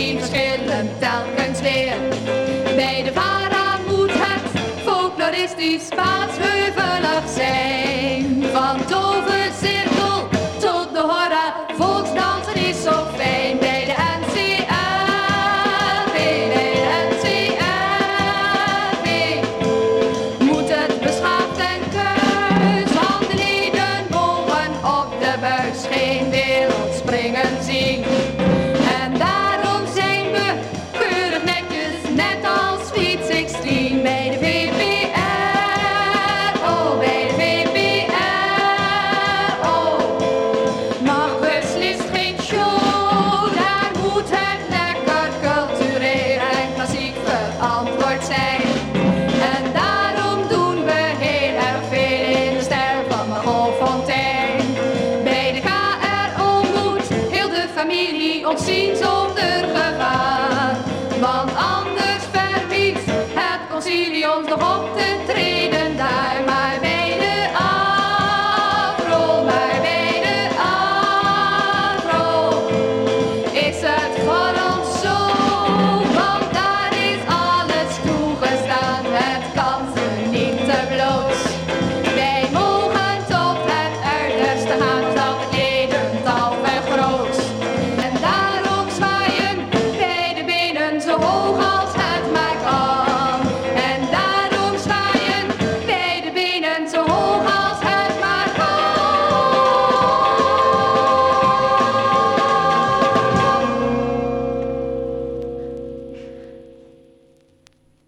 die verschillen telkens weer. Bij de VARA moet het folkloristisch paatsheuvelig zijn. Van tovercirkel tot de hora, volksdansen is zo fijn. Bij de NCRV, bij de NCRV moet het beschaafd en keus, want de leden mogen op de buis geen wereld springen zien. En daarom zijn we keurig netjes, net als Sweet 16 bij de VPRO, bij de VPRO. Mag beslist geen show, daar moet het lekker cultureel en klassiek verantwoord zijn. En daarom doen we heel erg veel in de stijl van Margot Fontein. Bij de KRO moet heel de familie ons zien zonder